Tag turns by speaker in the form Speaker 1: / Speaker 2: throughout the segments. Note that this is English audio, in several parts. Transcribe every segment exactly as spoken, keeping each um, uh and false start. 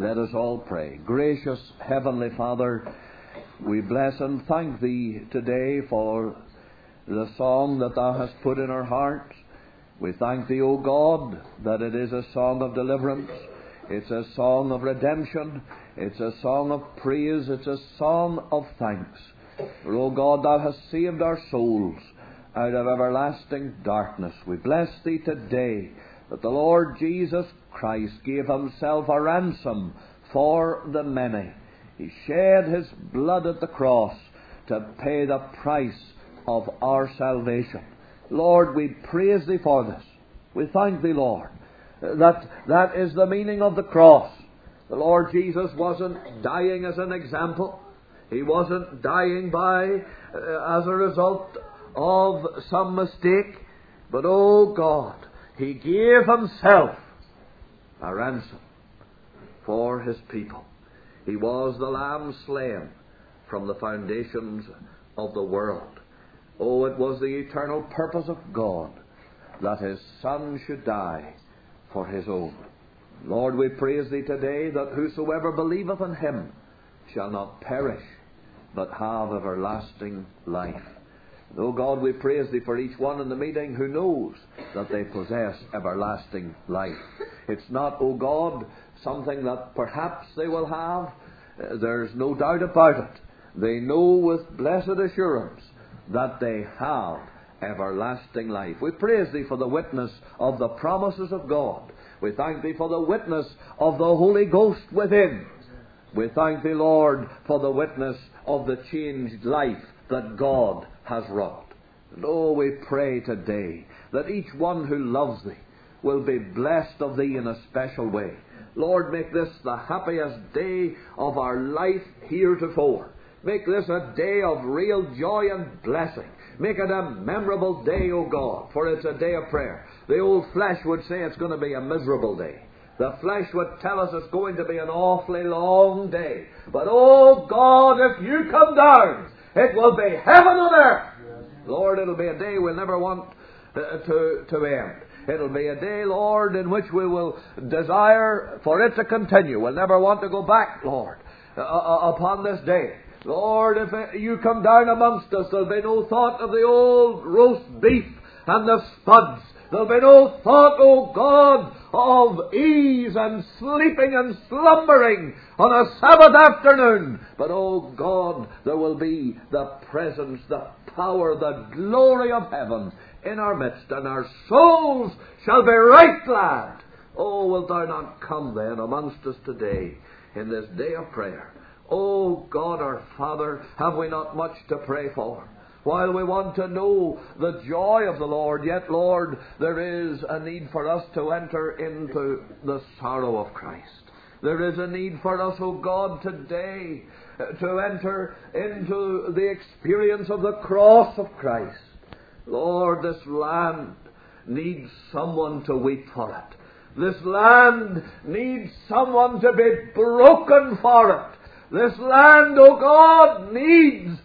Speaker 1: Let us all pray. Gracious Heavenly Father, we bless and thank Thee today for the song that Thou hast put in our hearts. We thank Thee, O God, that it is a song of deliverance. It's a song of redemption. It's a song of praise. It's a song of thanks. For, O God, Thou hast saved our souls out of everlasting darkness. We bless Thee today that the Lord Jesus Christ gave Himself a ransom for the many. He shed His blood at the cross to pay the price of our salvation. Lord, we praise Thee for this. We thank Thee, Lord, that that is the meaning of the cross. The Lord Jesus wasn't dying as an example. He wasn't dying by uh, as a result of some mistake. But, oh God, He gave Himself a ransom for His people. He was the Lamb slain from the foundations of the world. Oh, it was the eternal purpose of God that His Son should die for His own. Lord, we praise Thee today that whosoever believeth in Him shall not perish, but have everlasting life. Oh God, we praise Thee for each one in the meeting who knows that they possess everlasting life. It's not, oh God, something that perhaps they will have. Uh, there's no doubt about it. They know with blessed assurance that they have everlasting life. We praise Thee for the witness of the promises of God. We thank Thee for the witness of the Holy Ghost within. We thank Thee, Lord, for the witness of the changed life that God has wrought. And oh, we pray today that each one who loves Thee will be blessed of Thee in a special way. Lord, make this the happiest day of our life heretofore. Make this a day of real joy and blessing. Make it a memorable day, O God, for it's a day of prayer. The old flesh would say it's going to be a miserable day. The flesh would tell us it's going to be an awfully long day. But, oh God, if You come down, it will be heaven on earth. Lord, it'll be a day we'll never want uh, to, to end. It'll be a day, Lord, in which we will desire for it to continue. We'll never want to go back, Lord, uh, upon this day. Lord, if it, You come down amongst us, there'll be no thought of the old roast beef and the spuds. There'll be no thought, oh God, of ease and sleeping and slumbering on a Sabbath afternoon. But, oh God, there will be the presence, the power, the glory of heaven in our midst, and our souls shall be right glad. Oh, wilt Thou not come then amongst us today in this day of prayer? Oh God, our Father, have we not much to pray for? While we want to know the joy of the Lord, yet, Lord, there is a need for us to enter into the sorrow of Christ. There is a need for us, oh God, today to enter into the experience of the cross of Christ. Lord, this land needs someone to weep for it. This land needs someone to be broken for it. This land, oh God, needs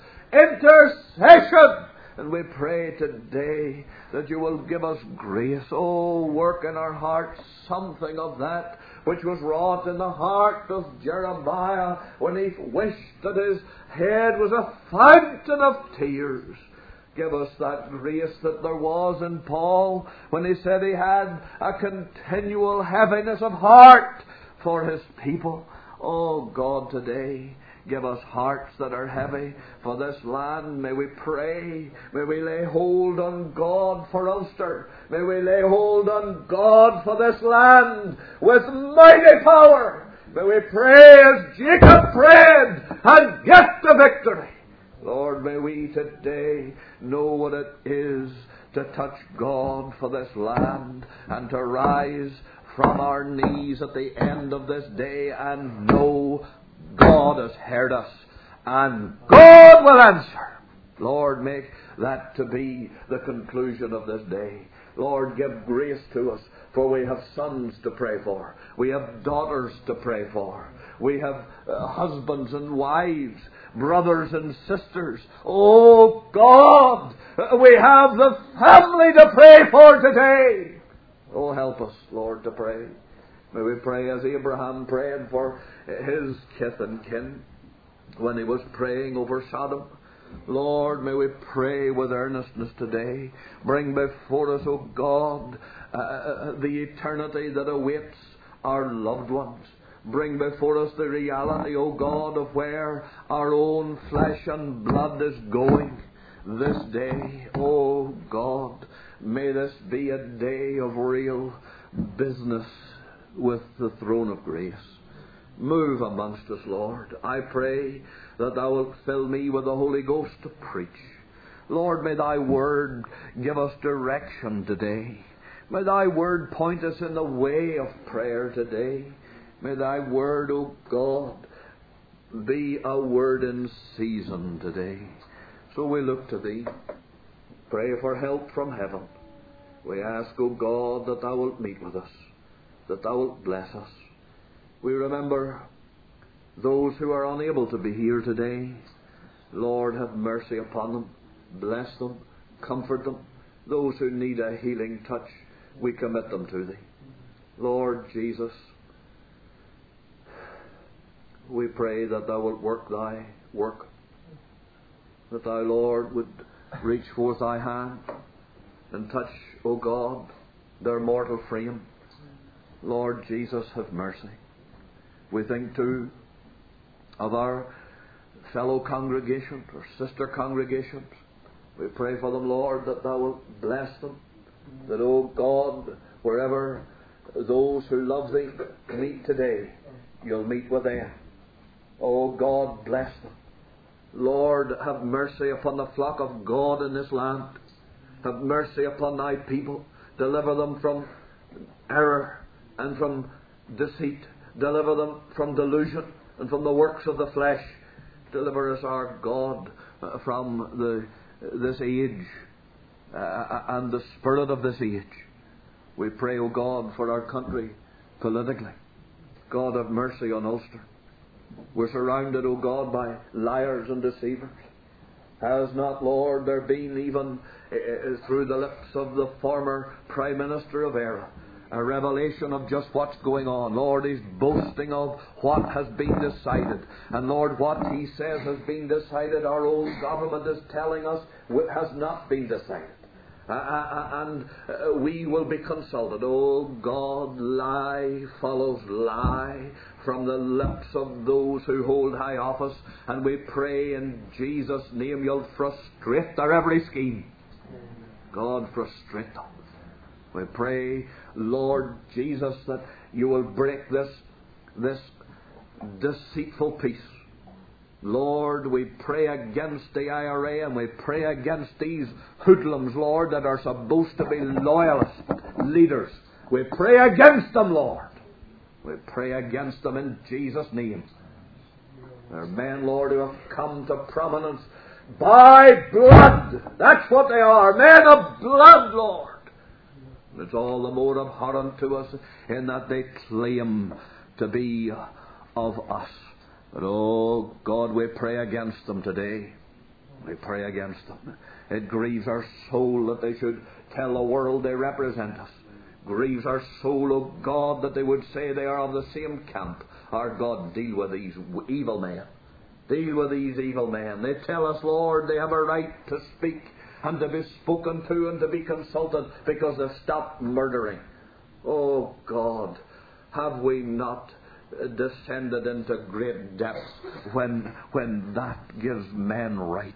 Speaker 1: intercession. And we pray today that You will give us grace. Oh, work in our hearts something of that which was wrought in the heart of Jeremiah when he wished that his head was a fountain of tears. Give us that grace that there was in Paul when he said he had a continual heaviness of heart for his people. Oh God, today, give us hearts that are heavy for this land. May we pray. May we lay hold on God for Ulster. May we lay hold on God for this land with mighty power. May we pray as Jacob prayed and get the victory. Lord, may we today know what it is to touch God for this land and to rise from our knees at the end of this day and know God has heard us and God will answer. Lord, make that to be the conclusion of this day. Lord, give grace to us, for we have sons to pray for. We have daughters to pray for. We have uh, husbands and wives, brothers and sisters. Oh God, we have the family to pray for today. Oh, help us, Lord, to pray. May we pray as Abraham prayed for his kith and kin when he was praying over Sodom. Lord, may we pray with earnestness today. Bring before us, O God, uh, the eternity that awaits our loved ones. Bring before us the reality, O God, of where our own flesh and blood is going this day. O God, may this be a day of real business with the throne of grace. Move amongst us, Lord. I pray that Thou wilt fill me with the Holy Ghost to preach. Lord, may Thy Word give us direction today. May Thy Word point us in the way of prayer today. May Thy Word, O God, be a word in season today. So we look to Thee. Pray for help from heaven. We ask, O God, that Thou wilt meet with us, that Thou wilt bless us. We remember those who are unable to be here today. Lord, have mercy upon them. Bless them. Comfort them. Those who need a healing touch, we commit them to Thee. Lord Jesus, we pray that Thou wilt work Thy work, that Thou, Lord, would reach forth Thy hand and touch, O God, their mortal frame. Lord Jesus, have mercy. We think too of our fellow congregations or sister congregations. We pray for them, Lord, that Thou wilt bless them. That, O God, wherever those who love Thee meet today, You'll meet with them. O God, bless them. Lord, have mercy upon the flock of God in this land. Have mercy upon Thy people. Deliver them from error and from deceit. Deliver them from delusion and from the works of the flesh. Deliver us, our God, uh, from the this age uh, and the spirit of this age. We pray, O God, for our country politically. God, have mercy on Ulster. We're surrounded, O God, by liars and deceivers. Has not, Lord, there been even uh, through the lips of the former Prime Minister of Eire a revelation of just what's going on? Lord, he's boasting of what has been decided. And Lord, what he says has been decided, our own government is telling us has not been decided. Uh, uh, and uh, we will be consulted. Oh God, lie follows lie from the lips of those who hold high office. And we pray in Jesus' name You'll frustrate their every scheme. God, frustrate them. We pray, Lord Jesus, that You will break this, this deceitful peace. Lord, we pray against the I R A and we pray against these hoodlums, Lord, that are supposed to be loyalist leaders. We pray against them, Lord. We pray against them in Jesus' name. They're men, Lord, who have come to prominence by blood. That's what they are, men of blood, Lord. It's all the more abhorrent to us in that they claim to be of us. But, oh God, we pray against them today. We pray against them. It grieves our soul that they should tell the world they represent us. Grieves our soul, oh God, that they would say they are of the same camp. Our God, deal with these evil men. Deal with these evil men. They tell us, Lord, they have a right to speak and to be spoken to and to be consulted because they've stopped murdering. Oh God, have we not descended into great depths when when that gives men rights?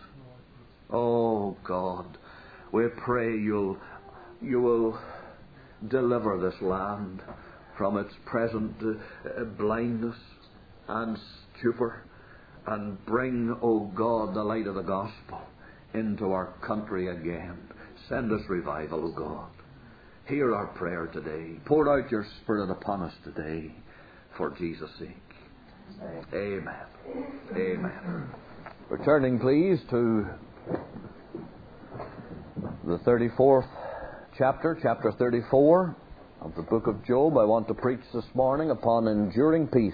Speaker 1: Oh God, we pray you'll you will deliver this land from its present uh, blindness and stupor, and bring, oh God, the light of the gospel into our country again. Send us revival, O God. Hear our prayer today. Pour out Your Spirit upon us today for Jesus' sake. Amen. Amen. Returning, please, to the thirty-fourth chapter, chapter thirty-four of the book of Job. I want to preach this morning upon enduring peace.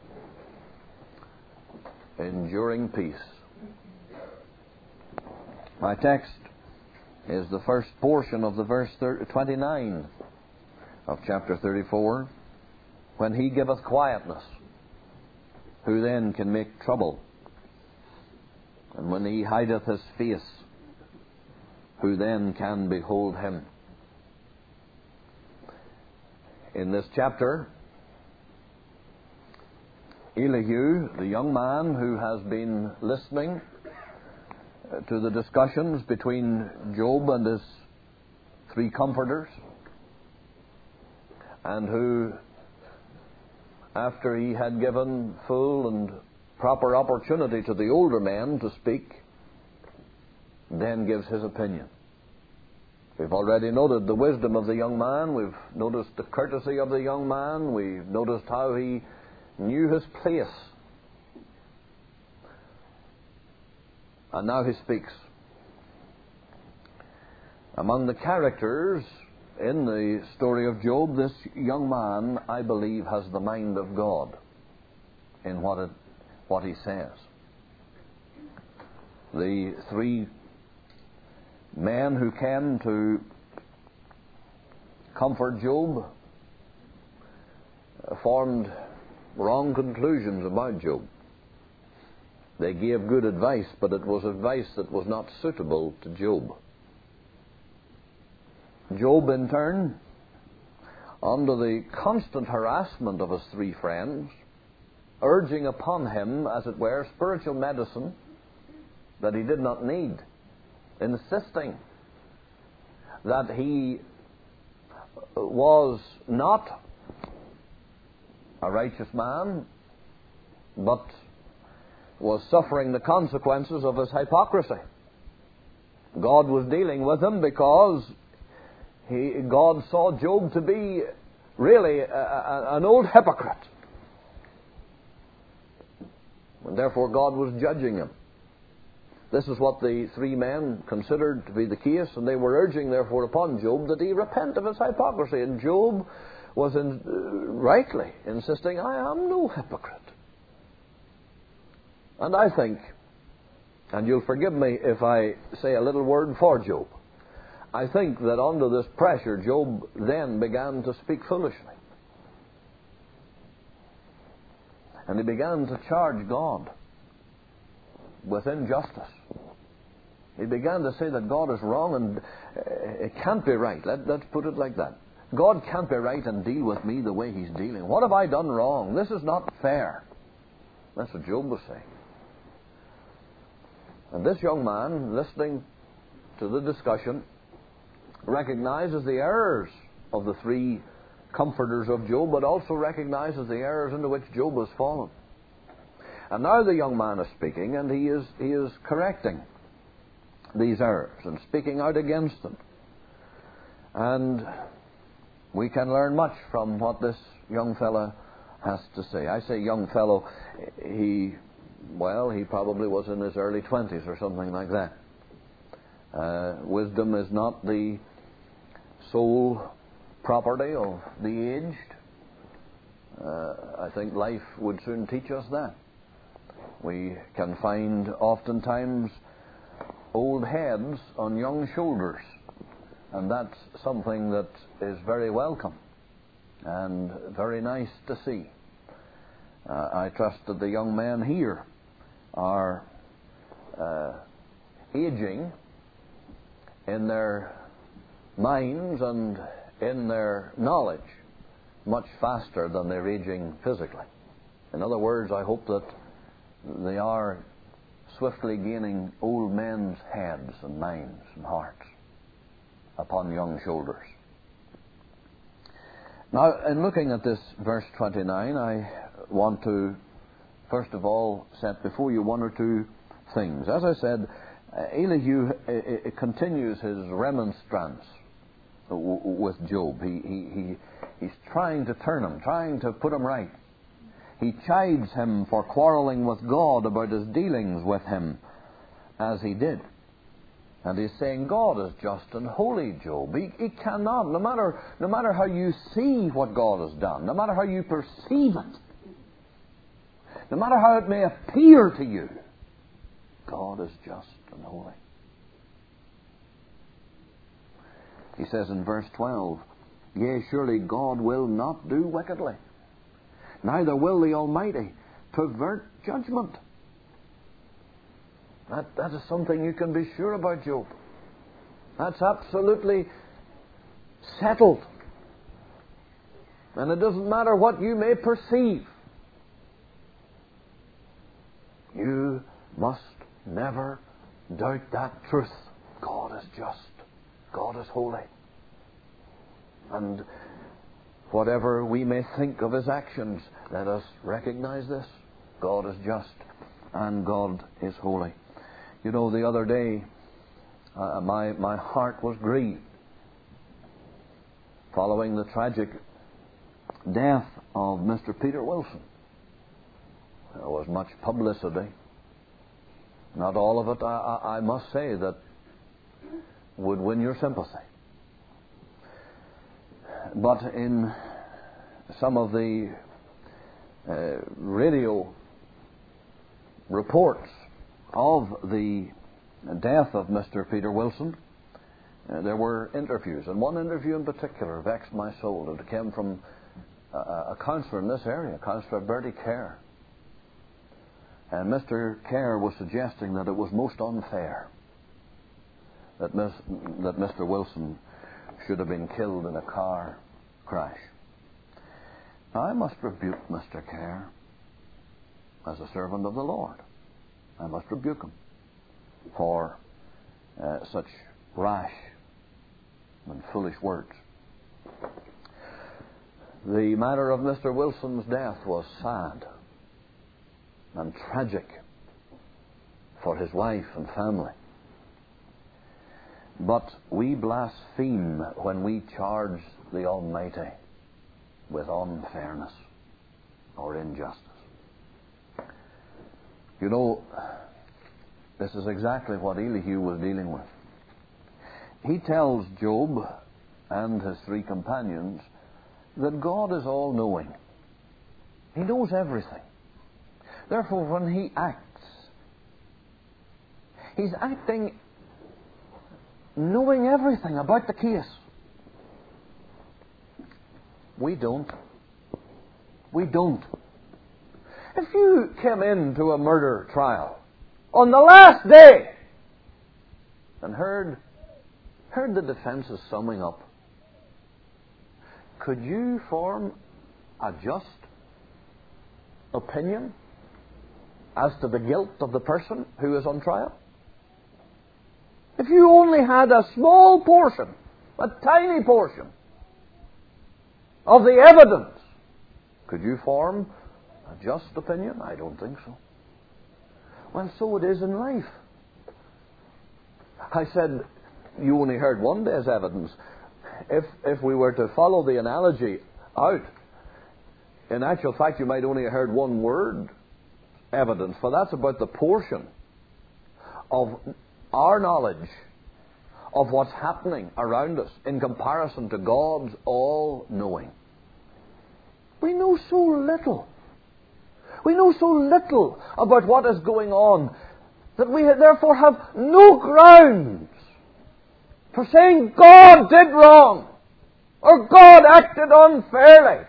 Speaker 1: Enduring peace. My text is the first portion of the verse twenty-nine of chapter thirty-four. When He giveth quietness, who then can make trouble? And when He hideth His face, who then can behold Him? In this chapter, Elihu, the young man who has been listening to the discussions between Job and his three comforters, and who, after he had given full and proper opportunity to the older men to speak, then gives his opinion. We've already noted the wisdom of the young man. We've noticed the courtesy of the young man. We've noticed how he knew his place. And now he speaks. Among the characters in the story of Job, this young man, I believe, has the mind of God in what it, what he says. The three men who came to comfort Job formed wrong conclusions about Job. They gave good advice, but it was advice that was not suitable to Job. Job, in turn, under the constant harassment of his three friends, urging upon him, as it were, spiritual medicine that he did not need, insisting that he was not a righteous man, but was suffering the consequences of his hypocrisy. God was dealing with him because he, God saw Job to be really a, a, an old hypocrite. And therefore God was judging him. This is what the three men considered to be the case, and they were urging therefore upon Job that he repent of his hypocrisy. And Job was in, uh, rightly insisting, I am no hypocrite. And I think, and you'll forgive me if I say a little word for Job, I think that under this pressure Job then began to speak foolishly. And he began to charge God with injustice. He began to say that God is wrong and uh, it can't be right. Let, let's put it like that. God can't be right and deal with me the way He's dealing. What have I done wrong? This is not fair. That's what Job was saying. And this young man, listening to the discussion, recognizes the errors of the three comforters of Job, but also recognizes the errors into which Job has fallen. And now the young man is speaking, and he is he is correcting these errors and speaking out against them. And we can learn much from what this young fellow has to say. I say young fellow, he, well, he probably was in his early twenties or something like that. Uh, wisdom is not the sole property of the aged. Uh, I think life would soon teach us that. We can find oftentimes old heads on young shoulders, and that's something that is very welcome and very nice to see. Uh, I trust that the young men here are uh, aging in their minds and in their knowledge much faster than they're aging physically. In other words, I hope that they are swiftly gaining old men's heads and minds and hearts upon young shoulders. Now, in looking at this verse twenty-nine, I want to first of all set before you one or two things. As I said, Elihu uh, continues his remonstrance with Job. He, he, he, he's trying to turn him, trying to put him right. He chides him for quarreling with God about his dealings with him as he did. And he's saying, God is just and holy, Job. He, he cannot, no matter, no matter how you see what God has done, no matter how you perceive it, no matter how it may appear to you, God is just and holy. He says in verse twelve, Yea, surely God will not do wickedly. neither will the Almighty pervert judgment. That, that is something you can be sure about, Job. That's absolutely settled. And it doesn't matter what you may perceive. You must never doubt that truth. God is just. God is holy. And whatever we may think of His actions, let us recognize this. God is just and God is holy. You know, the other day, uh, my, my heart was grieved following the tragic death of Mister Peter Wilson. There was much publicity. Not all of it, I, I, I must say, that would win your sympathy. But in some of the uh, radio reports of the death of Mister Peter Wilson, uh, there were interviews, and one interview in particular vexed my soul. It came from a, a counsellor in this area, Councillor Bertie Kerr. And Mister Kerr was suggesting that it was most unfair that, Miss, that Mister Wilson should have been killed in a car crash. Now, I must rebuke Mister Kerr as a servant of the Lord. I must rebuke him for uh, such rash and foolish words. The matter of Mister Wilson's death was sad and tragic for his wife and family. But we blaspheme when we charge the Almighty with unfairness or injustice. You know, this is exactly what Elihu was dealing with. He tells Job and his three companions that God is all-knowing. He knows everything. Therefore, when He acts, He's acting knowing everything about the case. We don't. We don't. If you came into a murder trial on the last day and heard, heard the defence's summing up, could you form a just opinion as to the guilt of the person who is on trial? If you only had a small portion, a tiny portion of the evidence, could you form a just opinion? I don't think so. Well, so it is in life. I said you only heard one day's evidence. If if we were to follow the analogy out, in actual fact, you might only have heard one word evidence, for that's about the portion of our knowledge of what's happening around us in comparison to God's all-knowing. We know so little. We know so little about what is going on that we therefore have no grounds for saying God did wrong or God acted unfairly.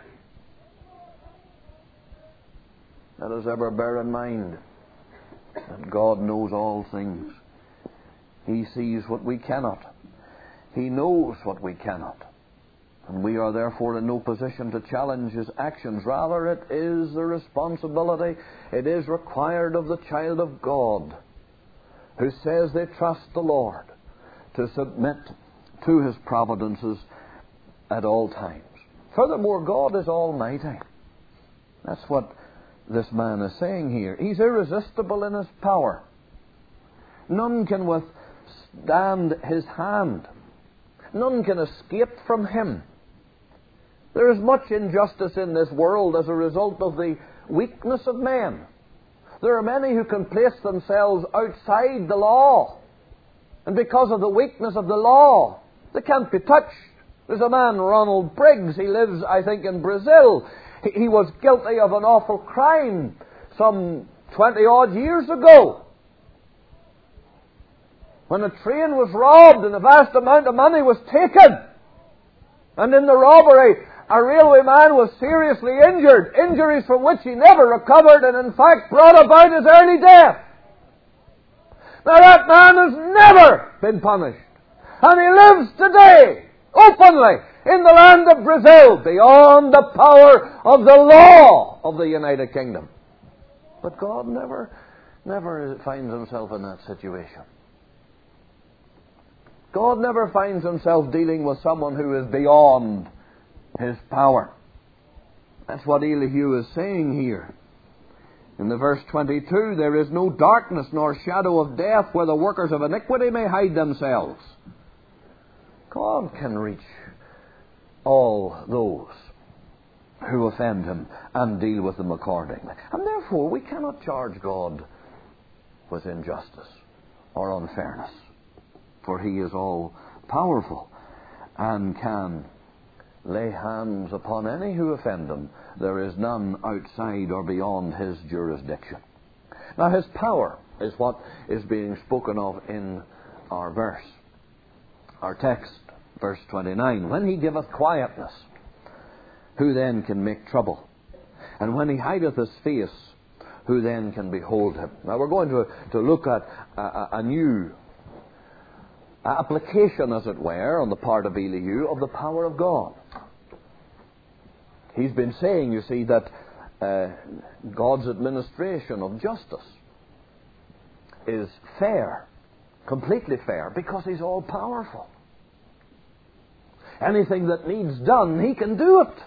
Speaker 1: Let us ever bear in mind that God knows all things. He sees what we cannot. He knows what we cannot. And we are therefore in no position to challenge His actions. Rather, it is the responsibility, it is required of the child of God who says they trust the Lord to submit to His providences at all times. Furthermore, God is almighty. That's what this man is saying here. He's irresistible in His power. None can withstand His hand. None can escape from Him. There is much injustice in this world as a result of the weakness of men. There are many who can place themselves outside the law. And because of the weakness of the law, they can't be touched. There's a man, Ronald Briggs, he lives, I think, in Brazil. He, he was guilty of an awful crime some twenty-odd years ago, when a train was robbed and a vast amount of money was taken. And in the robbery, a railway man was seriously injured, injuries from which he never recovered and in fact brought about his early death. Now that man has never been punished. And he lives today, openly, in the land of Brazil, beyond the power of the law of the United Kingdom. But God never, never finds himself in that situation. God never finds himself dealing with someone who is beyond his power. That's what Elihu is saying here. In the verse twenty-two, there is no darkness nor shadow of death where the workers of iniquity may hide themselves. God can reach all those who offend him and deal with them accordingly. And therefore, we cannot charge God with injustice or unfairness, for he is all powerful and can lay hands upon any who offend him. There is none outside or beyond his jurisdiction. Now, his power is what is being spoken of in our verse. Our text, verse twenty-nine. When he giveth quietness, who then can make trouble? And when he hideth his face, who then can behold him? Now we're going to, to look at a, a new application, as it were, on the part of Elihu of the power of God. He's been saying, you see, that uh, God's administration of justice is fair, completely fair, because he's all powerful. Anything that needs done, he can do it.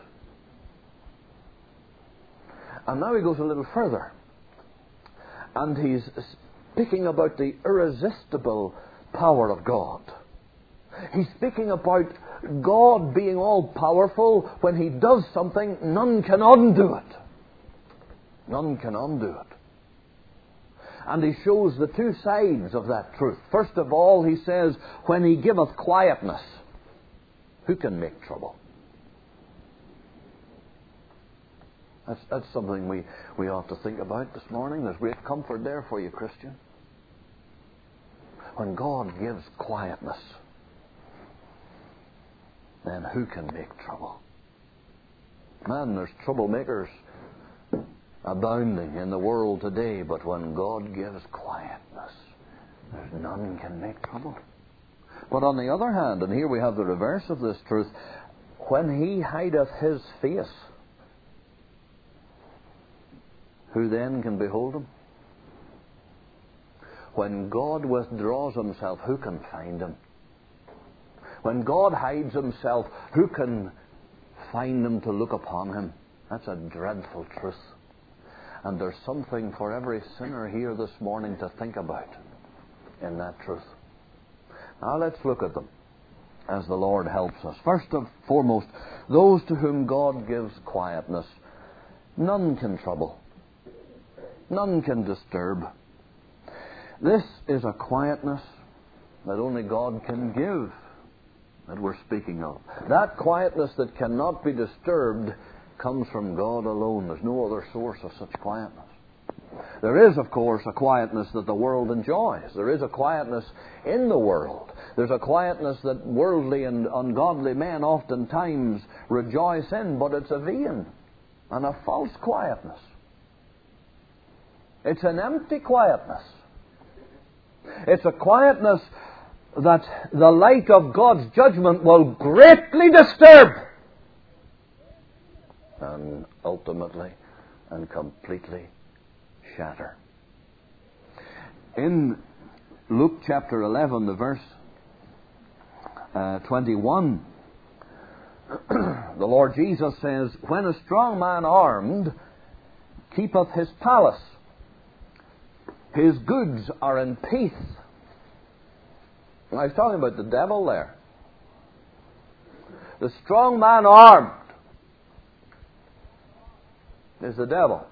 Speaker 1: And now he goes a little further. And he's speaking about the irresistible power of God. He's speaking about God being all powerful. When he does something, none can undo it. None can undo it. And he shows the two sides of that truth. First of all, he says, when he giveth quietness, who can make trouble? That's, that's something we, we ought to think about this morning. There's great comfort there for you, Christian. When God gives quietness, then who can make trouble? Man, there's troublemakers abounding in the world today, but when God gives quietness, there's none can make trouble. But on the other hand, and here we have the reverse of this truth, when he hideth his face, who then can behold him? When God withdraws himself, who can find him? When God hides himself, who can find him to look upon him? That's a dreadful truth. And there's something for every sinner here this morning to think about in that truth. Now let's look at them as the Lord helps us. First and foremost, those to whom God gives quietness, none can trouble. None can disturb. This is a quietness that only God can give, that we're speaking of. That quietness that cannot be disturbed comes from God alone. There's no other source of such quietness. There is, of course, a quietness that the world enjoys. There is a quietness in the world. There's a quietness that worldly and ungodly men oftentimes rejoice in, but it's a vain and a false quietness. It's an empty quietness. It's a quietness that the light of God's judgment will greatly disturb and ultimately and completely shatter. In Luke chapter eleven, the verse uh, twenty-one, the Lord Jesus says, when a strong man armed keepeth his palace, his goods are in peace. And I was talking about the devil there. The strong man armed is the devil.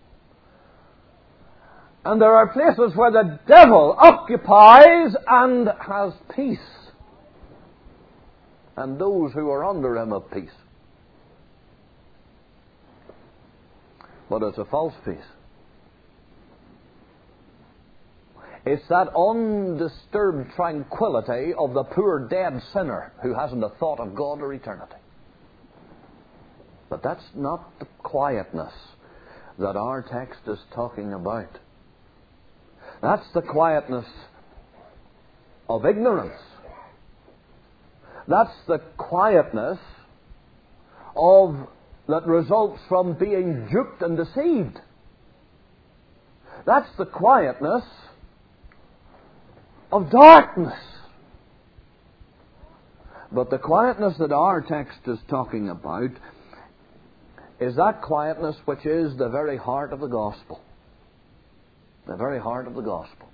Speaker 1: And there are places where the devil occupies and has peace. And those who are under him have peace. But it's a false peace. It's that undisturbed tranquility of the poor dead sinner who hasn't a thought of God or eternity. But that's not the quietness that our text is talking about. That's the quietness of ignorance. That's the quietness of that results from being duped and deceived. That's the quietness of darkness. But the quietness that our text is talking about is that quietness which is the very heart of the gospel. The very heart of the gospel.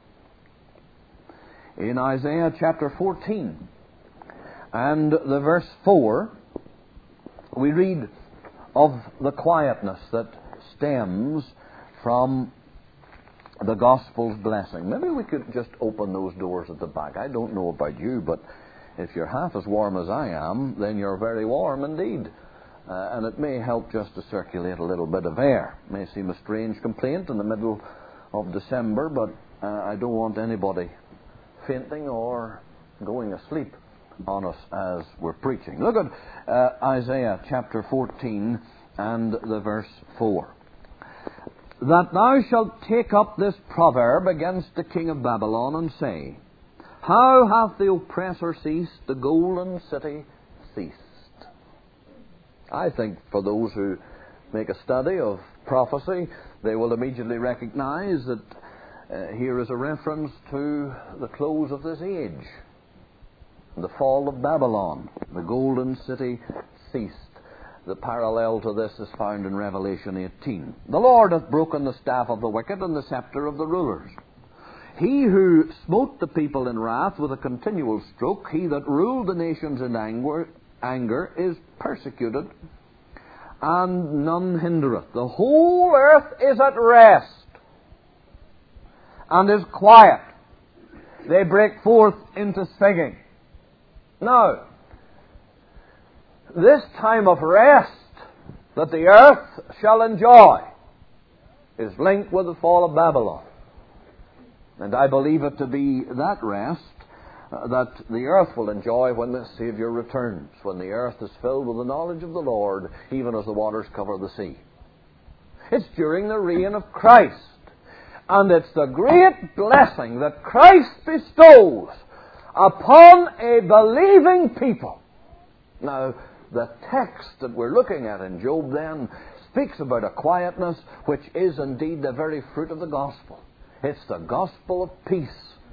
Speaker 1: In Isaiah chapter fourteen and the verse four, we read of the quietness that stems from the gospel's blessing. Maybe we could just open those doors at the back. I don't know about you, but if you're half as warm as I am, then you're very warm indeed. Uh, and it may help just to circulate a little bit of air. It may seem a strange complaint in the middle of December, but uh, I don't want anybody fainting or going asleep on us as we're preaching. Look at uh, Isaiah chapter fourteen and the verse four. That thou shalt take up this proverb against the king of Babylon and say, how hath the oppressor ceased, the golden city ceased? I think for those who make a study of prophecy, they will immediately recognize that uh, here is a reference to the close of this age, the fall of Babylon. The golden city ceased. The parallel to this is found in Revelation eighteen. The Lord hath broken the staff of the wicked and the scepter of the rulers. He who smote the people in wrath with a continual stroke, he that ruled the nations in anger, anger is persecuted, and none hindereth. The whole earth is at rest, and is quiet. They break forth into singing. Now, this time of rest that the earth shall enjoy is linked with the fall of Babylon. And I believe it to be that rest uh, that the earth will enjoy when the Saviour returns, when the earth is filled with the knowledge of the Lord, even as the waters cover the sea. It's during the reign of Christ. And it's the great blessing that Christ bestows upon a believing people. Now, the text that we're looking at in Job then speaks about a quietness which is indeed the very fruit of the gospel. It's the gospel of peace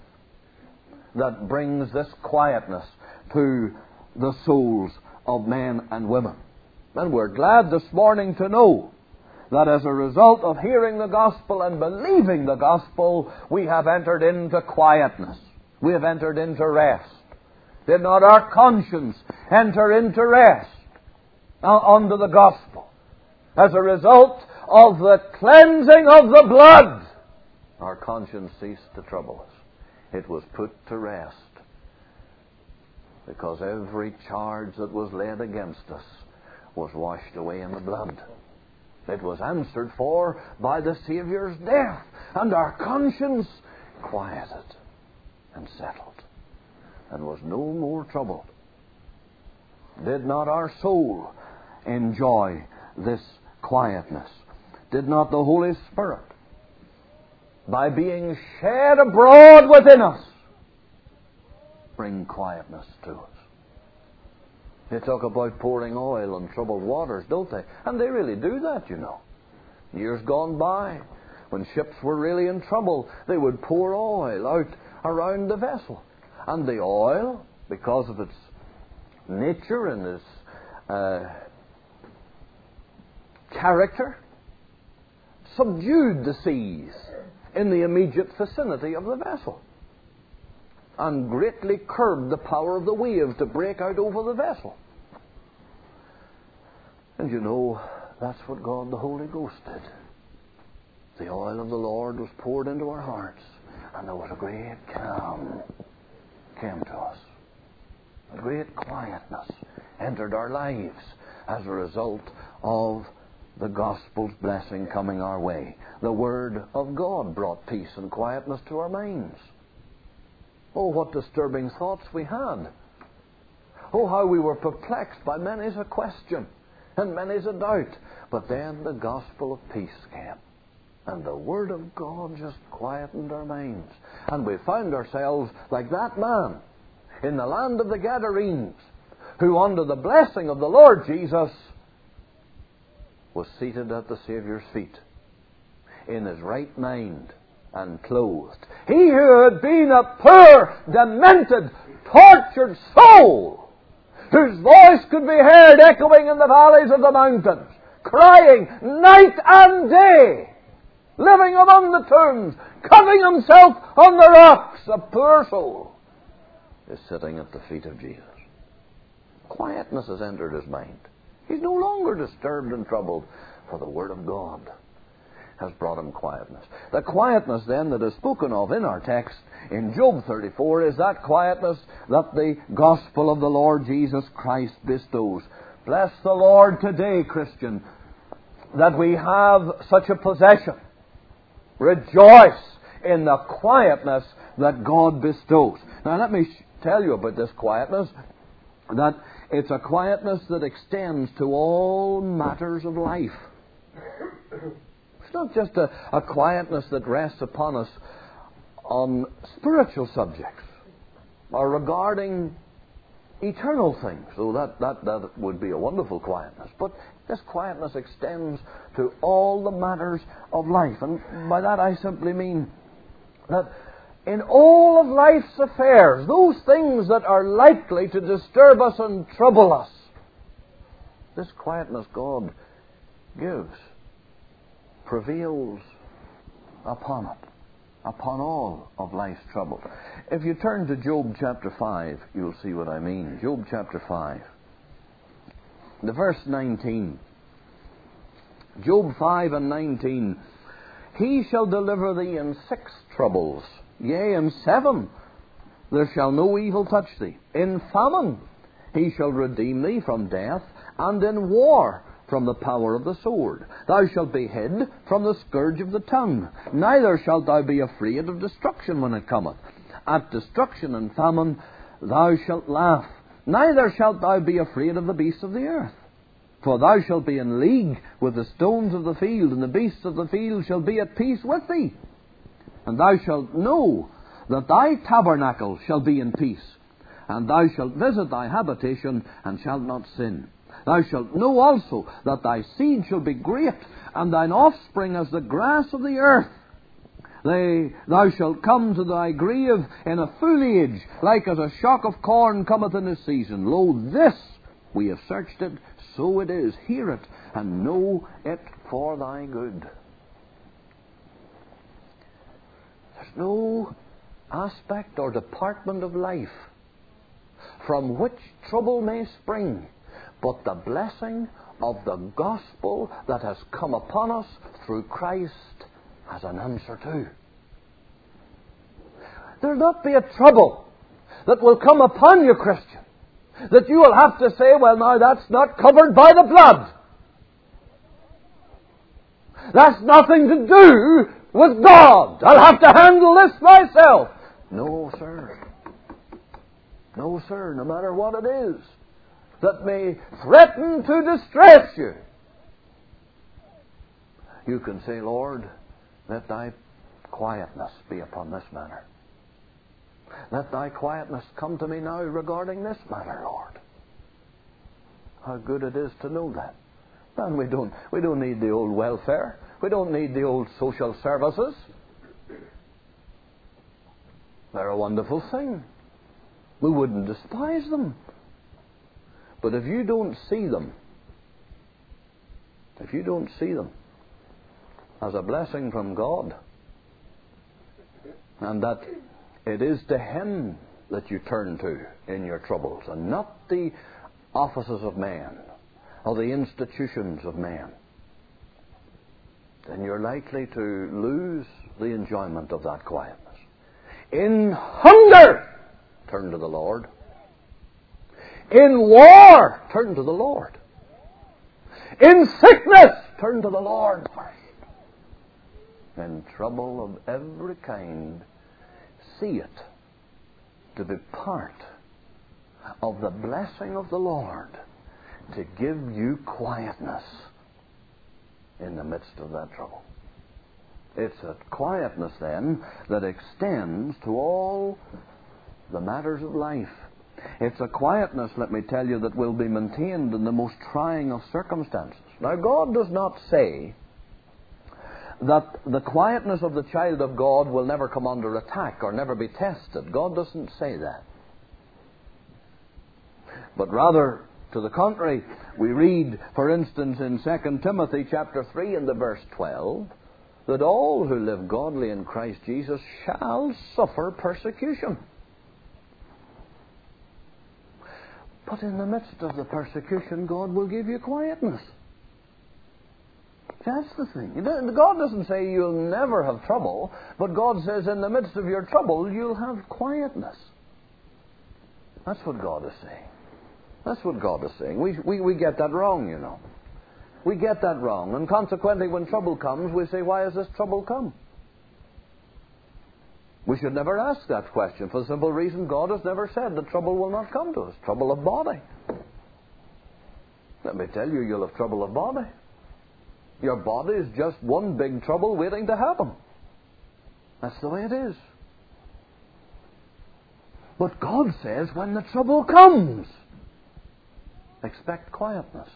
Speaker 1: that brings this quietness to the souls of men and women. And we're glad this morning to know that as a result of hearing the gospel and believing the gospel, we have entered into quietness. We have entered into rest. Did not our conscience enter into rest under the gospel? As a result of the cleansing of the blood, our conscience ceased to trouble us. It was put to rest because every charge that was laid against us was washed away in the blood. It was answered for by the Saviour's death, and our conscience quieted and settled and was no more troubled. Did not our soul enjoy this quietness? Did not the Holy Spirit, by being shed abroad within us, bring quietness to us? They talk about pouring oil on troubled waters, don't they? And they really do that, you know. Years gone by, when ships were really in trouble, they would pour oil out around the vessel. And the oil, because of its nature and its uh, character, subdued the seas in the immediate vicinity of the vessel and greatly curbed the power of the wave to break out over the vessel. And you know, that's what God the Holy Ghost did. The oil of the Lord was poured into our hearts, and there was a great calm came to us. A great quietness entered our lives as a result of the gospel's blessing coming our way. The Word of God brought peace and quietness to our minds. Oh, what disturbing thoughts we had. Oh, how we were perplexed by many a question
Speaker 2: and many's a doubt. But then the gospel of peace came, and the Word of God just quietened our minds. And we found ourselves like that man in the land of the Gadarenes, who under the blessing of the Lord Jesus was seated at the Saviour's feet, in his right mind and clothed. He who had been a poor, demented, tortured soul, whose voice could be heard echoing in the valleys of the mountains, crying night and day, living among the tombs, cutting himself on the rocks, a poor soul, is sitting at the feet of Jesus. Quietness has entered his mind. He's no longer disturbed and troubled, for the Word of God has brought him quietness. The quietness then that is spoken of in our text in Job thirty-four is that quietness that the gospel of the Lord Jesus Christ bestows. Bless the Lord today, Christian, that we have such a possession. Rejoice in the quietness that God bestows. Now let me tell you about this quietness, that it's a quietness that extends to all matters of life. It's not just a, a quietness that rests upon us on spiritual subjects or regarding eternal things. So that, that, that would be a wonderful quietness. But this quietness extends to all the matters of life. And by that I simply mean that in all of life's affairs, those things that are likely to disturb us and trouble us, this quietness God gives prevails upon it, upon all of life's trouble. If you turn to Job chapter five, you'll see what I mean. Job chapter five. The verse nineteen. Job five and nineteen. He shall deliver thee in six troubles, yea, in seven there shall no evil touch thee. In famine he shall redeem thee from death, and in war from the power of the sword. Thou shalt be hid from the scourge of the tongue, neither shalt thou be afraid of destruction when it cometh. At destruction and famine thou shalt laugh, neither shalt thou be afraid of the beasts of the earth. For thou shalt be in league with the stones of the field, and the beasts of the field shall be at peace with thee. And thou shalt know that thy tabernacle shall be in peace, and thou shalt visit thy habitation, and shalt not sin. Thou shalt know also that thy seed shall be great, and thine offspring as the grass of the earth. They, thou shalt come to thy grave in a full age, like as a shock of corn cometh in his season. Lo, this we have searched it, so it is. Hear it, and know it for thy good. There's no aspect or department of life from which trouble may spring, but the blessing of the gospel that has come upon us through Christ as an answer to. There'll not be a trouble that will come upon you, Christian, that you will have to say, well, now that's not covered by the blood. That's nothing to do with God. I'll have to handle this myself. No, sir. No, sir, no matter what it is that may threaten to distress you, you can say, Lord, let thy quietness be upon this matter. Let thy quietness come to me now regarding this matter, Lord. How good it is to know that. And we don't, we don't need the old welfare. We don't need the old social services. They're a wonderful thing. We wouldn't despise them. But if you don't see them, if you don't see them as a blessing from God, and that it is to Him that you turn to in your troubles, and not the offices of man or the institutions of man, then you're likely to lose the enjoyment of that quietness. In hunger, turn to the Lord. In war, turn to the Lord. In sickness, turn to the Lord first. In trouble of every kind, see it to be part of the blessing of the Lord to give you quietness in the midst of that trouble. It's a quietness then that extends to all the matters of life. It's a quietness, let me tell you, that will be maintained in the most trying of circumstances. Now, God does not say that the quietness of the child of God will never come under attack or never be tested. God doesn't say that. But rather, to the contrary, we read, for instance, in Second Timothy chapter three and the verse twelve, that all who live godly in Christ Jesus shall suffer persecution. But in the midst of the persecution, God will give you quietness. That's the thing. God doesn't say you'll never have trouble, but God says in the midst of your trouble, you'll have quietness. That's what God is saying. That's what God is saying. We, we, we get that wrong, you know. We get that wrong. And consequently, when trouble comes, we say, why has this trouble come? We should never ask that question for the simple reason God has never said that trouble will not come to us. Trouble of body. Let me tell you, you'll have trouble of body. Your body is just one big trouble waiting to happen. That's the way it is. But God says when the trouble comes, expect quietness.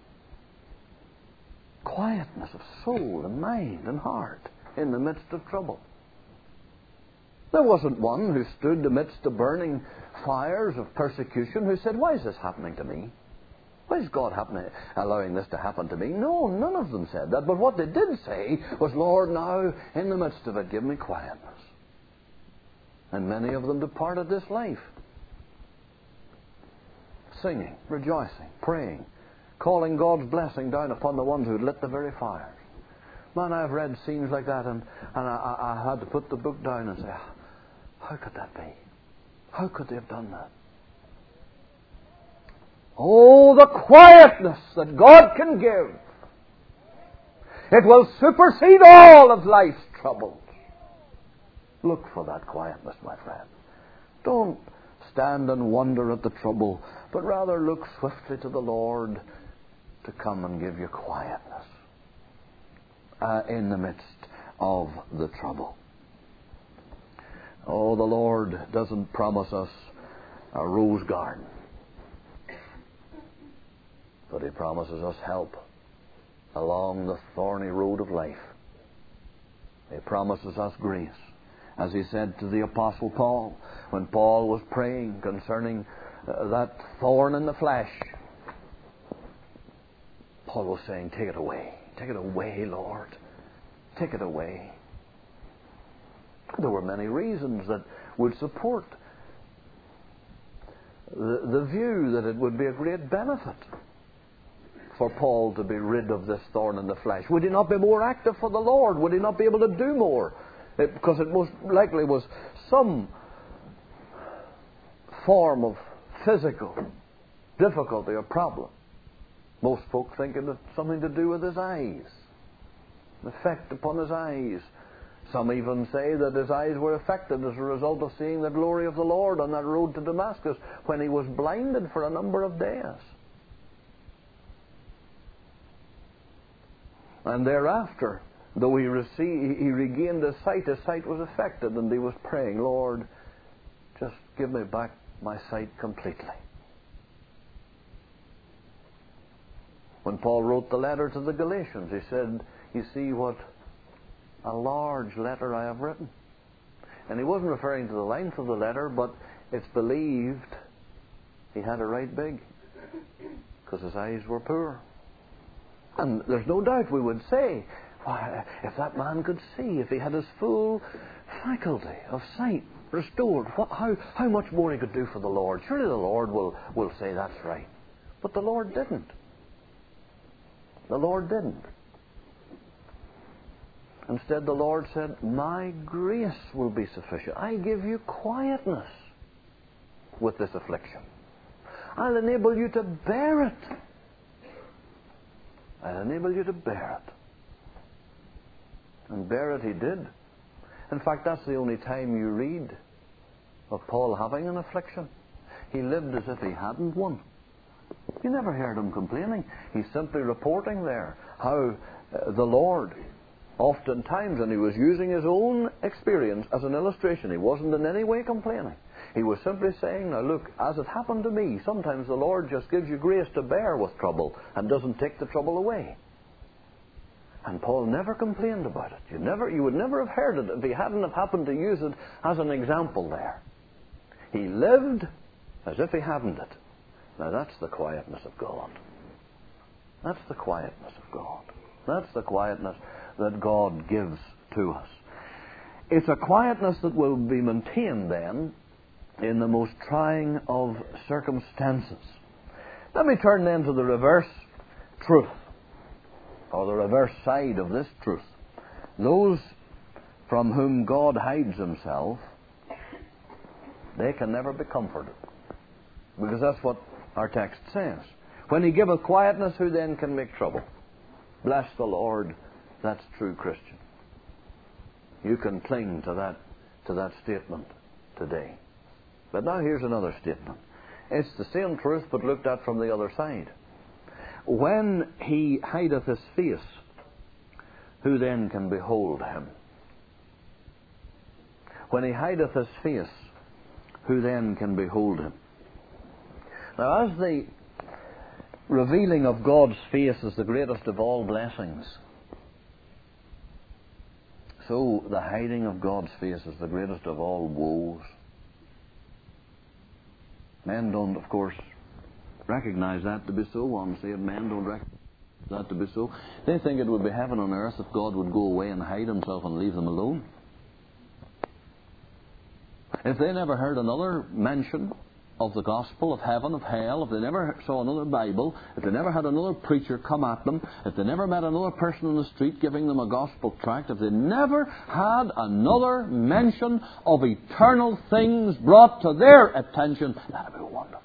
Speaker 2: Quietness of soul and mind and heart in the midst of trouble. There wasn't one who stood amidst the burning fires of persecution who said, why is this happening to me? Why is God happening, allowing this to happen to me? No, none of them said that. But what they did say was, Lord, now, in the midst of it, give me quietness. And many of them departed this life. Singing, rejoicing, praying, calling God's blessing down upon the ones who had lit the very fires. Man, I've read scenes like that, and, and I, I had to put the book down and say, how could that be? How could they have done that? Oh, the quietness that God can give. It will supersede all of life's troubles. Look for that quietness, my friend. Don't stand and wonder at the trouble, but rather look swiftly to the Lord to come and give you quietness uh, in the midst of the trouble. Oh, the Lord doesn't promise us a rose garden, but He promises us help along the thorny road of life. He promises us grace. As He said to the Apostle Paul, when Paul was praying concerning uh, that thorn in the flesh, Paul was saying, take it away. Take it away, Lord. Take it away. There were many reasons that would support the, the view that it would be a great benefit for Paul to be rid of this thorn in the flesh. Would he not be more active for the Lord? Would he not be able to do more? It, because it most likely was some form of physical difficulty or problem. Most folk think it had something to do with his eyes, the effect upon his eyes. Some even say that his eyes were affected as a result of seeing the glory of the Lord on that road to Damascus when he was blinded for a number of days. And thereafter, though he, received, he regained his sight, his sight was affected, and he was praying, Lord, just give me back my sight completely. When Paul wrote the letter to the Galatians, he said, you see what a large letter I have written. And he wasn't referring to the length of the letter, but it's believed he had it right big, because his eyes were poor. And there's no doubt we would say, why, if that man could see, if he had his full faculty of sight restored, what, how, how much more he could do for the Lord. Surely the Lord will, will say that's right. But the Lord didn't. The Lord didn't. Instead, the Lord said, my grace will be sufficient. I give you quietness with this affliction. I'll enable you to bear it. I'll enable you to bear it. And bear it he did. In fact, that's the only time you read of Paul having an affliction. He lived as if he hadn't one. You never heard him complaining. He's simply reporting there how uh, the Lord, oftentimes, and he was using his own experience as an illustration. He wasn't in any way complaining. He was simply saying, now look, as it happened to me, sometimes the Lord just gives you grace to bear with trouble and doesn't take the trouble away. And Paul never complained about it. You never, you would never have heard it if he hadn't have happened to use it as an example there. He lived as if he hadn't it. Now that's the quietness of God. That's the quietness of God. That's the quietness that God gives to us. It's a quietness that will be maintained then in the most trying of circumstances. Let me turn then to the reverse truth, or the reverse side of this truth. Those from whom God hides himself, they can never be comforted. Because that's what our text says. When he giveth quietness, who then can make trouble? Bless the Lord, that's true Christian. You can cling to that, to that statement today. But now here's another statement. It's the same truth, but looked at from the other side. When he hideth his face, who then can behold him? When he hideth his face, who then can behold him? Now, as the revealing of God's face is the greatest of all blessings, so the hiding of God's face is the greatest of all woes. Men don't, of course, recognize that to be so. Unsaved men don't recognize that to be so. They think it would be heaven on earth if God would go away and hide himself and leave them alone. If they never heard another mention of the gospel, of heaven, of hell, if they never saw another Bible, if they never had another preacher come at them, if they never met another person on the street giving them a gospel tract, if they never had another mention of eternal things brought to their attention, that would be wonderful.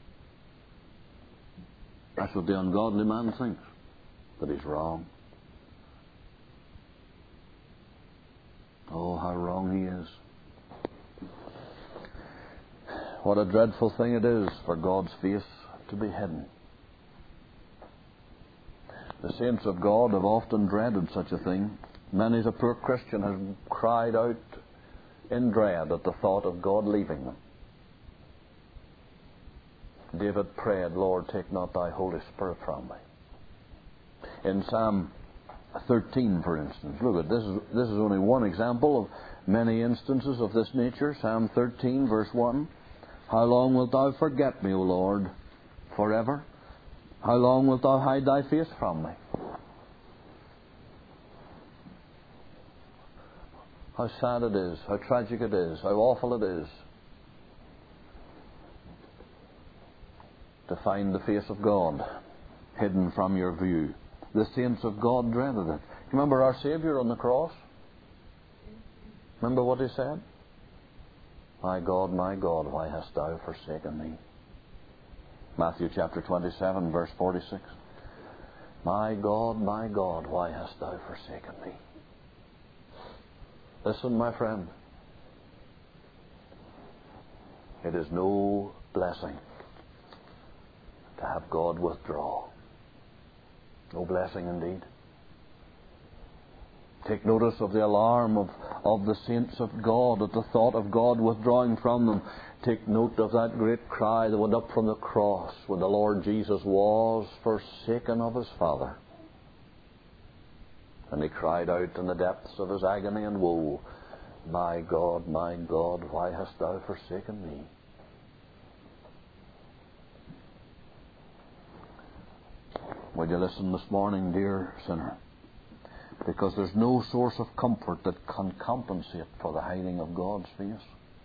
Speaker 2: That's what the ungodly man thinks, but he's wrong. Oh, how wrong he is. What a dreadful thing it is for God's face to be hidden. The saints of God have often dreaded such a thing. Many a poor Christian has cried out in dread at the thought of God leaving them. David prayed, Lord, take not thy Holy Spirit from me. In Psalm thirteen, for instance, look at this. Is, this is only one example of many instances of this nature. Psalm thirteen, verse one. How long wilt thou forget me, O Lord, forever? How long wilt thou hide thy face from me? How sad it is, how tragic it is, how awful it is to find the face of God hidden from your view. The saints of God dreaded it. Remember our Saviour on the cross? Remember what he said? My God, my God, why hast thou forsaken me? Matthew chapter twenty-seven, verse forty-six. My God, my God, why hast thou forsaken me? Listen, my friend. It is no blessing to have God withdraw. No blessing indeed. Take notice of the alarm of, of the saints of God at the thought of God withdrawing from them. Take note of that great cry that went up from the cross when the Lord Jesus was forsaken of his Father. And he cried out in the depths of his agony and woe, My God, my God, why hast thou forsaken me? Will you listen this morning, dear sinner? Because there's no source of comfort that can compensate for the hiding of God's face.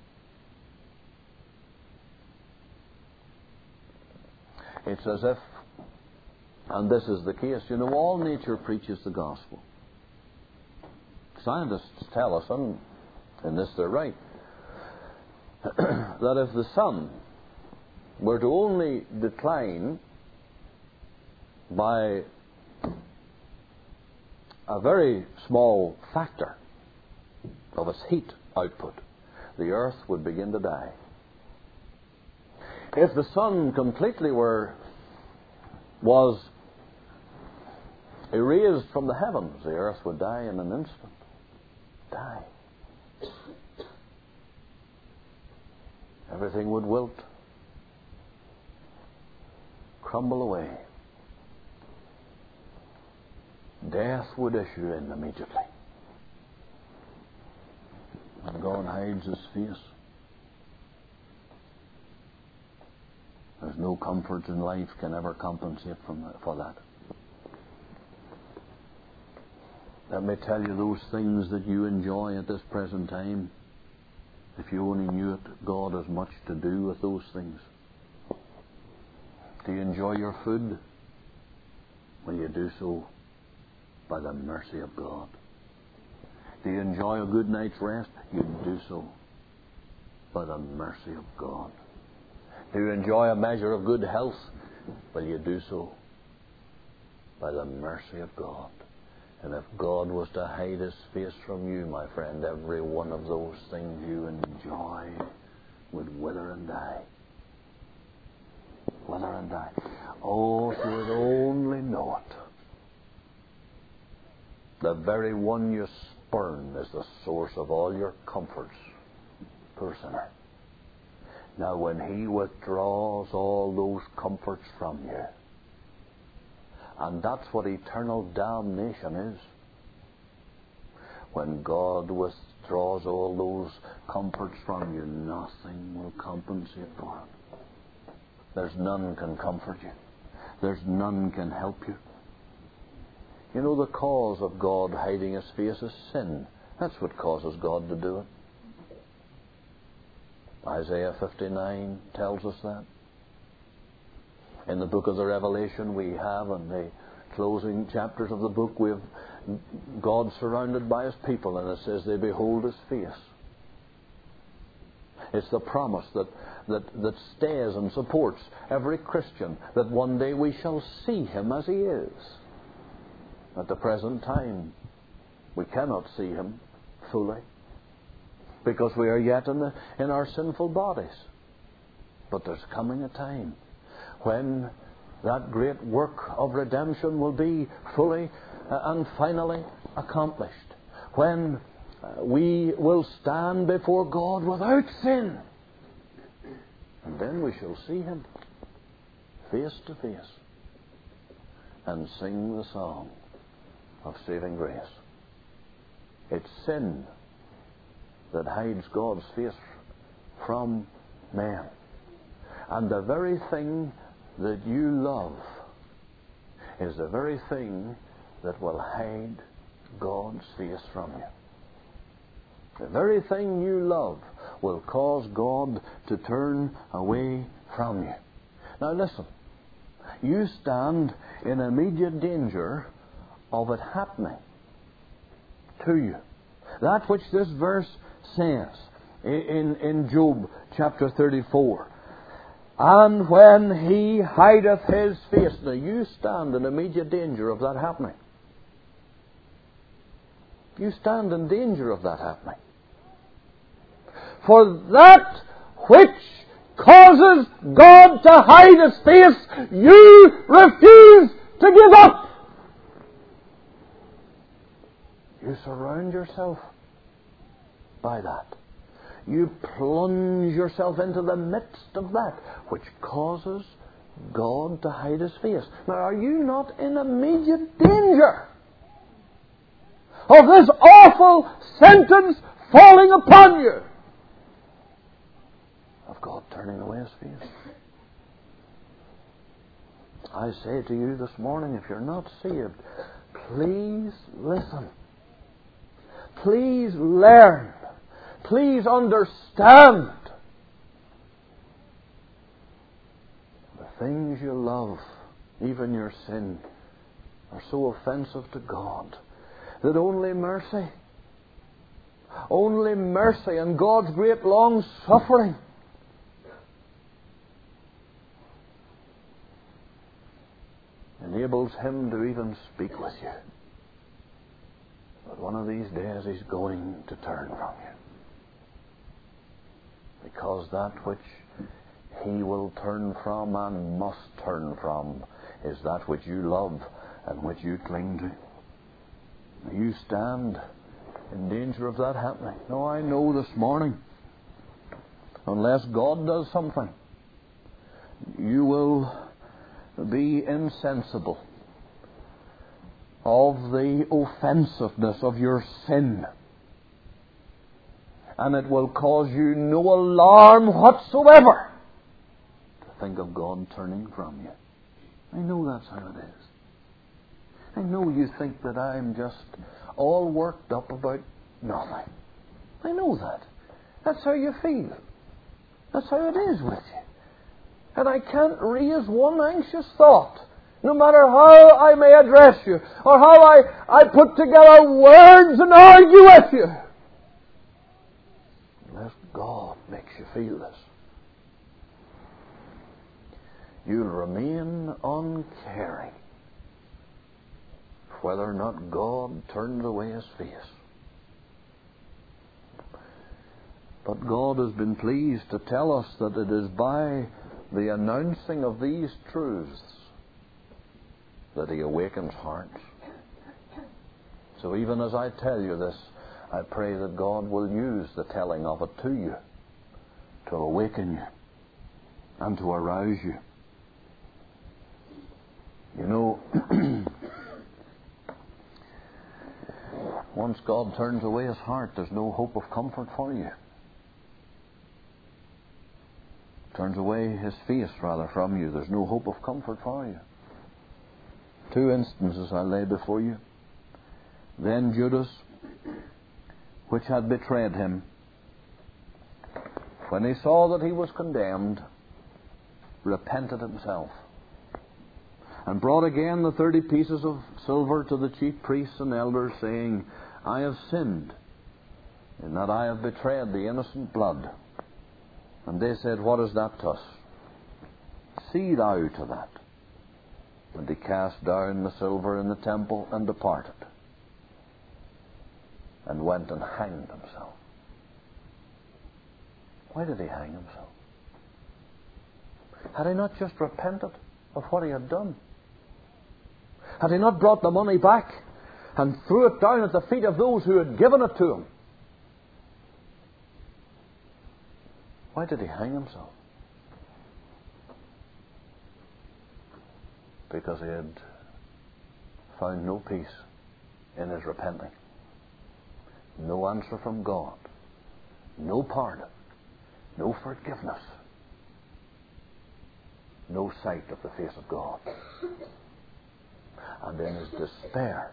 Speaker 2: It's as if, and this is the case, you know, all nature preaches the gospel. Scientists tell us, and in this they're right, that if the sun were to only decline by a very small factor of its heat output, the earth would begin to die. If the sun completely were was erased from the heavens, the earth would die in an instant. Die. Everything would wilt, crumble away. Death would issue in immediately. And God hides His face. There's no comfort in life can ever compensate from that, for that. Let me tell you, those things that you enjoy at this present time, if you only knew it, God has much to do with those things. Do you enjoy your food? Well, you do so by the mercy of God. Do you enjoy a good night's rest? You do so by the mercy of God. Do you enjoy a measure of good health? Well, you do so by the mercy of God. And if God was to hide His face from you, my friend, every one of those things you enjoy would wither and die. Wither and die. Oh, if you would only know it. The very one you spurn is the source of all your comforts, poor sinner. Now, when He withdraws all those comforts from you, and that's what eternal damnation is. When God withdraws all those comforts from you, nothing will compensate for it. There's none can comfort you. There's none can help you. You know, the cause of God hiding His face is sin. That's what causes God to do it. Isaiah fifty-nine tells us that. In the book of the Revelation, we have, in the closing chapters of the book, we have God surrounded by His people, and it says they behold His face. It's the promise that, that, that stays and supports every Christian, that one day we shall see Him as He is. At the present time, we cannot see Him fully, because we are yet in, the, in our sinful bodies. But there's coming a time when that great work of redemption will be fully uh, and finally accomplished. When uh, we will stand before God without sin. And then we shall see Him face to face and sing the song of saving grace. It's sin that hides God's face from men. And the very thing that you love is the very thing that will hide God's face from you. The very thing you love will cause God to turn away from you. Now listen, you stand in immediate danger of it happening to you. That which this verse says in, in Job chapter thirty-four. And when He hideth His face. Now you stand in immediate danger of that happening. You stand in danger of that happening. For that which causes God to hide His face, you refuse to give up. You surround yourself by that. You plunge yourself into the midst of that which causes God to hide His face. Now, are you not in immediate danger of this awful sentence falling upon you? Of God turning away His face? I say to you this morning, if you're not saved, please listen. Please learn. Please understand. The things you love, even your sin, are so offensive to God that only mercy, only mercy and God's great long suffering enables Him to even speak with you. But one of these days He's going to turn from you. Because that which He will turn from and must turn from is that which you love and which you cling to. You stand in danger of that happening. No, I know this morning, unless God does something, you will be insensible of the offensiveness of your sin. And it will cause you no alarm whatsoever to think of God turning from you. I know that's how it is. I know you think that I'm just all worked up about nothing. I know that. That's how you feel. That's how it is with you. And I can't raise one anxious thought, no matter how I may address you, or how I, I put together words and argue with you, unless God makes you feel this. You'll remain uncaring whether or not God turns away His face. But God has been pleased to tell us that it is by the announcing of these truths that He awakens hearts. So even as I tell you this, I pray that God will use the telling of it to you to awaken you and to arouse you. You know, once God turns away His heart, there's no hope of comfort for you. Turns away His face, rather, from you. There's no hope of comfort for you. Two instances I lay before you. Then Judas, which had betrayed Him, when he saw that he was condemned, repented himself, and brought again the thirty pieces of silver to the chief priests and elders, saying, I have sinned, in that I have betrayed the innocent blood. And they said, What is that to us? See thou to that. And he cast down the silver in the temple and departed, and went and hanged himself. Why did he hang himself? Had he not just repented of what he had done? Had he not brought the money back and threw it down at the feet of those who had given it to him? Why did he hang himself? Because he had found no peace in his repenting. No answer from God. No pardon. No forgiveness. No sight of the face of God. And in his despair,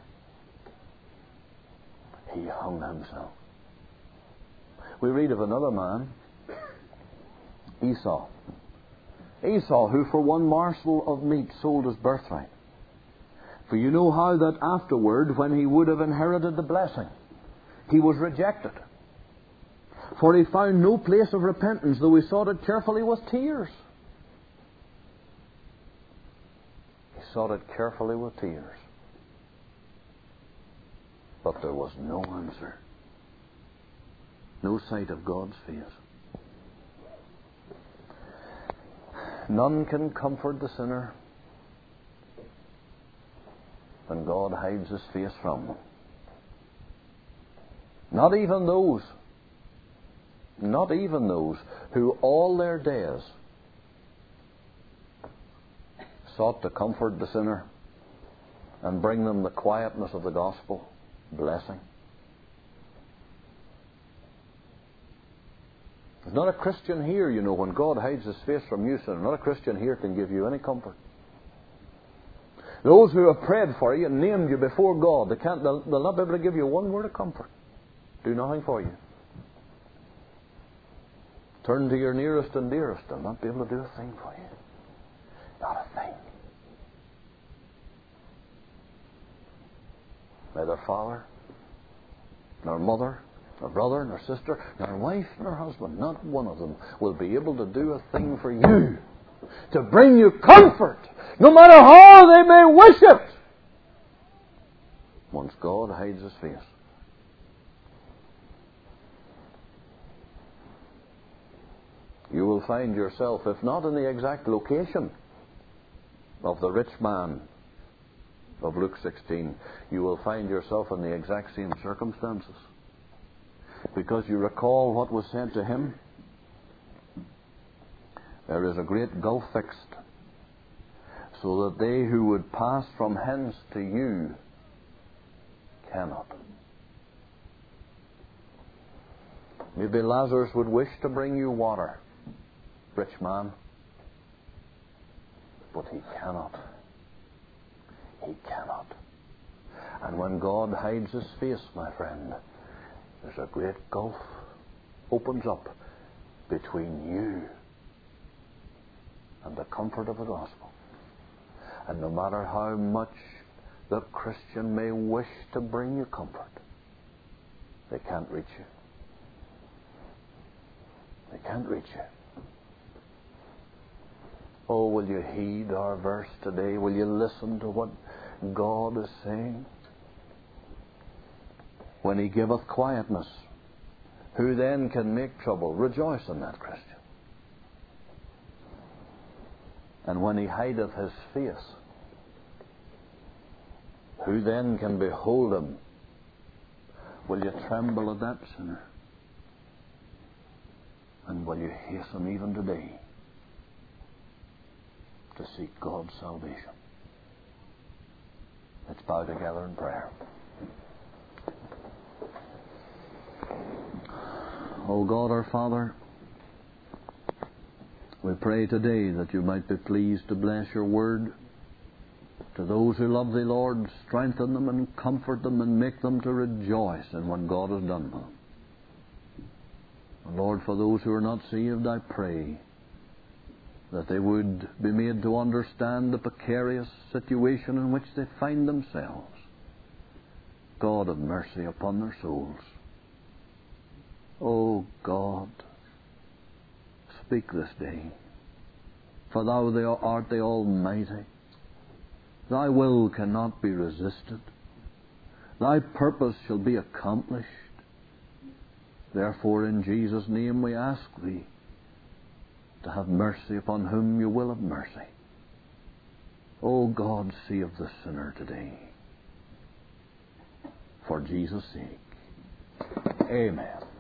Speaker 2: he hung himself. We read of another man, Esau. Esau, who for one morsel of meat sold his birthright. For you know how that afterward, when he would have inherited the blessing, he was rejected. For he found no place of repentance, though he sought it carefully with tears. He sought it carefully with tears. But there was no answer. No sight of God's face. None can comfort the sinner when God hides His face from them. Not even those, not even those who all their days sought to comfort the sinner and bring them the quietness of the gospel, blessing. There's not a Christian here, you know, when God hides His face from you, sinner, not a Christian here can give you any comfort. Those who have prayed for you and named you before God, they can't, they'll, they'll not be able to give you one word of comfort. Do nothing for you. Turn to your nearest and dearest, they'll not be able to do a thing for you. Not a thing. Neither father, nor mother, nor brother, nor sister, nor wife, nor husband, not one of them will be able to do a thing for you to bring you comfort, no matter how they may wish it, once God hides His face. You will find yourself, if not in the exact location of the rich man of Luke sixteen, you will find yourself in the exact same circumstances. Because you recall what was said to him, there is a great gulf fixed, so that they who would pass from hence to you cannot. Maybe Lazarus would wish to bring you water, rich man, but he cannot. He cannot. And when God hides His face, my friend, there's a great gulf opens up between you and the comfort of the gospel. And no matter how much the Christian may wish to bring you comfort, they can't reach you. They can't reach you. Oh, will you heed our verse today? Will you listen to what God is saying? When He giveth quietness, who then can make trouble? Rejoice in that, Christian. And when He hideth His face, who then can behold Him? Will you tremble at that, sinner? And will you hasten even today to seek God's salvation? Let's bow together in prayer. O God our Father, we pray today that you might be pleased to bless your word. To those who love thee, Lord, strengthen them and comfort them and make them to rejoice in what God has done for them. And Lord, for those who are not saved, I pray that they would be made to understand the precarious situation in which they find themselves. God, have mercy upon their souls. O God, speak this day, for Thou art the Almighty. Thy will cannot be resisted. Thy purpose shall be accomplished. Therefore, in Jesus' name we ask Thee to have mercy upon whom you will have mercy. O God, save the sinner today. For Jesus' sake. Amen.